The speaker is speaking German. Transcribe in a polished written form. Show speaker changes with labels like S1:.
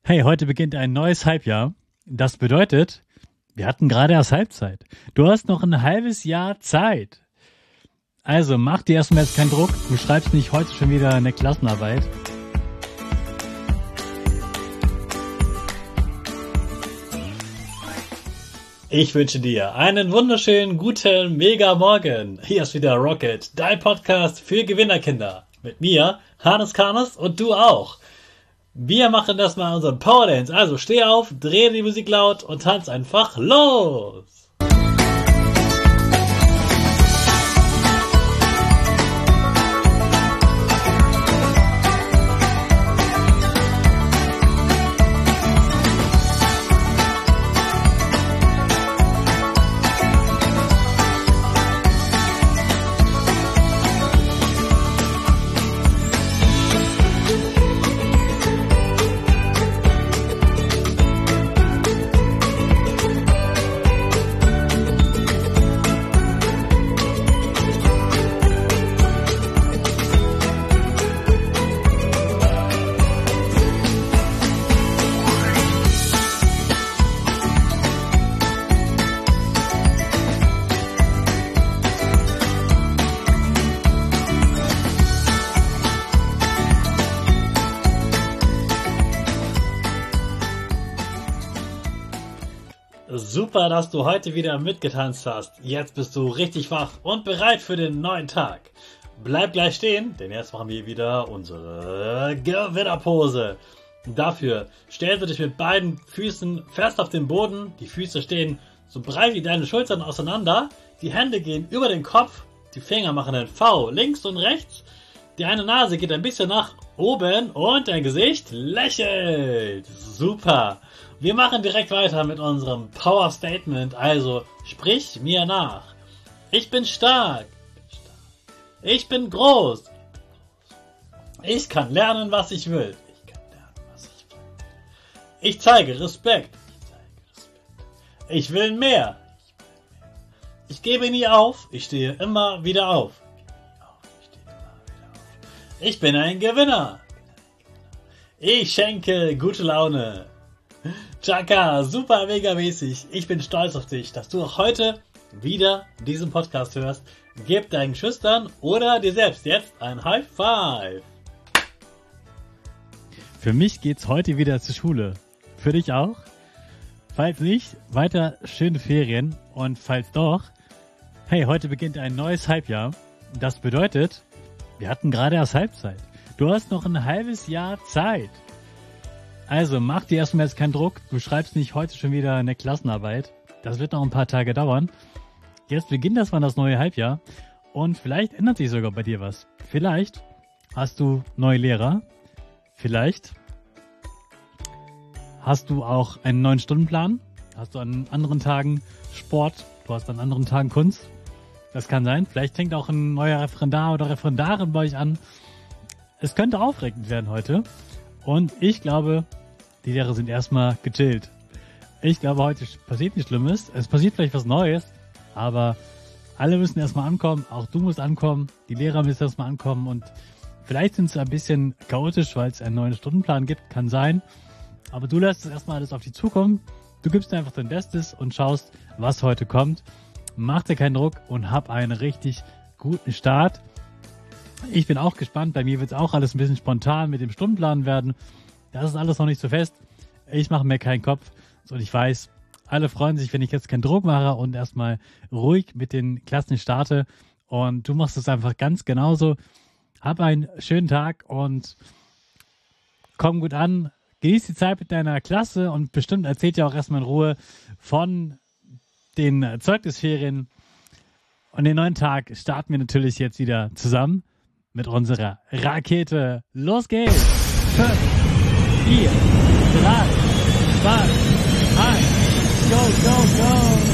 S1: Hey, heute beginnt ein neues Halbjahr. Das bedeutet, wir hatten gerade erst Halbzeit. Du hast noch ein halbes Jahr Zeit. Also mach dir erstmal jetzt keinen Druck. Du schreibst nicht heute schon wieder eine Klassenarbeit. Ich wünsche dir einen wunderschönen, guten, mega Morgen. Hier ist wieder Rocket, dein Podcast für Gewinnerkinder. Mit mir, Hannes Karnes und du auch. Wir machen das mal unseren Power Dance. Also steh auf, dreh die Musik laut und tanz einfach los. Super, dass du heute wieder mitgetanzt hast. Jetzt bist du richtig wach und bereit für den neuen Tag. Bleib gleich stehen, denn jetzt machen wir wieder unsere Gewinnerpose. Dafür stellst du dich mit beiden Füßen fest auf den Boden. Die Füße stehen so breit wie deine Schultern auseinander. Die Hände gehen über den Kopf. Die Finger machen ein V links und rechts. Die eine Nase geht ein bisschen nach oben und dein Gesicht lächelt. Super. Wir machen direkt weiter mit unserem Power Statement. Also sprich mir nach. Ich bin stark. Ich bin groß. Ich kann lernen, was ich will. Ich zeige Respekt. Ich will mehr. Ich gebe nie auf. Ich stehe immer wieder auf. Ich bin ein Gewinner. Ich schenke gute Laune. Chaka, super mega mäßig. Ich bin stolz auf dich, dass du auch heute wieder diesen Podcast hörst. Gib deinen Schüchtern oder dir selbst jetzt ein High Five. Für mich geht's heute wieder zur Schule. Für dich auch? Falls nicht, weiter schöne Ferien. Und falls doch, hey, heute beginnt ein neues Halbjahr. Das bedeutet, wir hatten gerade erst Halbzeit. Du hast noch ein halbes Jahr Zeit. Also mach dir erstmal jetzt keinen Druck. Du schreibst nicht heute schon wieder eine Klassenarbeit. Das wird noch ein paar Tage dauern. Jetzt beginnt erstmal das neue Halbjahr. Und vielleicht ändert sich sogar bei dir was. Vielleicht hast du neue Lehrer. Vielleicht hast du auch einen neuen Stundenplan. Hast du an anderen Tagen Sport. Du hast an anderen Tagen Kunst. Das kann sein. Vielleicht fängt auch ein neuer Referendar oder Referendarin bei euch an. Es könnte aufregend werden heute. Und ich glaube, die Lehrer sind erstmal gechillt. Ich glaube, heute passiert nichts Schlimmes. Es passiert vielleicht was Neues, aber alle müssen erstmal ankommen. Auch du musst ankommen. Die Lehrer müssen erstmal ankommen. Und vielleicht sind sie ein bisschen chaotisch, weil es einen neuen Stundenplan gibt. Kann sein. Aber du lässt es erstmal alles auf dich zukommen. Du gibst einfach dein Bestes und schaust, was heute kommt. Mach dir keinen Druck und hab einen richtig guten Start. Ich bin auch gespannt. Bei mir wird es auch alles ein bisschen spontan mit dem Stundenplan werden. Das ist alles noch nicht so fest. Ich mache mir keinen Kopf. Und ich weiß, alle freuen sich, wenn ich jetzt keinen Druck mache und erstmal ruhig mit den Klassen starte. Und du machst es einfach ganz genauso. Hab einen schönen Tag und komm gut an. Genieß die Zeit mit deiner Klasse und bestimmt erzählt ihr auch erstmal in Ruhe von den Zeugnisferien. Und den neuen Tag starten wir natürlich jetzt wieder zusammen mit unserer Rakete. Los geht's! 5, 4, 3, 2, 1, go, go, go!